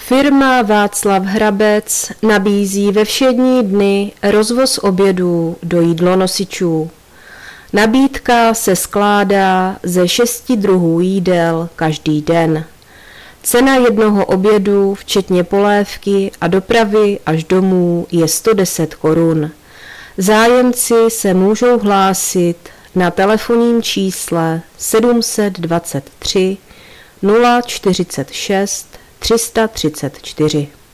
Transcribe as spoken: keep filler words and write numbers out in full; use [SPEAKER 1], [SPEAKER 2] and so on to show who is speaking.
[SPEAKER 1] Firma Václav Hrabec nabízí ve všední dny rozvoz obědů do jídlonosičů. Nabídka se skládá ze šesti druhů jídel každý den. Cena jednoho obědu, včetně polévky a dopravy až domů, je sto deset korun. Zájemci se můžou hlásit na telefonním čísle sedm set dvacet tři nula čtyřicet šest tři sta třicet čtyři.